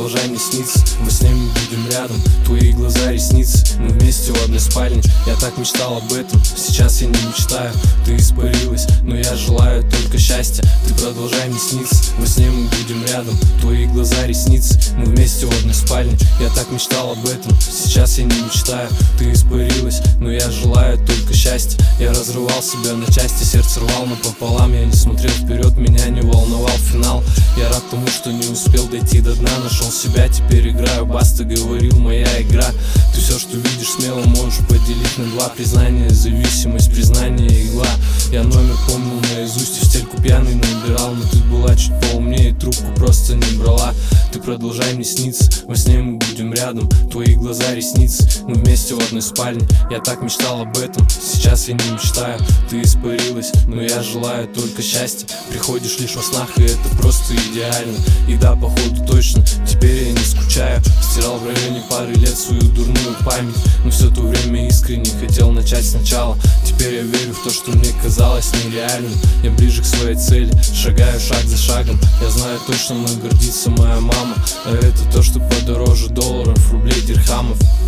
продолжай мне сниться. Мы с ними будем рядом, твои глаза, ресницы. Мы вместе в одной спальне, я так мечтал об этом. Сейчас я не мечтаю, ты испарилась, но я желаю только счастья. Ты продолжай мне сниться, мы с ними будем рядом, твои глаза, ресницы. Мы вместе в одной спальне, я так мечтал об этом. Сейчас я не мечтаю, ты испарилась, но я желаю только счастья. Я разрывал себя на части, сердце рвал напополам. Я не смотрел вперед, меня не волновал финал. Я рад тому, что не успел дойти до дна. Нашел себя, теперь играю, Баста говорил, моя игра. Ты все, что видишь, смело можешь поделить на два: признание, зависимость, признание, игла. Я номер помнил наизусть и в стельку пьяный набирал. Но ты была чуть поумнее, трубку просто не брала. Ты продолжай мне сниться, мы с ним будем рядом, твои глаза, ресницы. Мы вместе в одной спальне, я так мечтал об этом. Сейчас я не мечтаю, ты испарилась, но я желаю только счастья. Приходишь лишь во снах, и это просто идеально. И да, походу точно, теперь я не скучаю. Стирал в районе пары лет свою дурную память, но все то время искренне хотел начать сначала. Теперь я верю в то, что мне казалось нереальным. Я ближе к своей цели, шагаю шаг за шагом. Я знаю точно, мной гордится моя мама, а это то, что подороже долларов, рублей, дирхамов.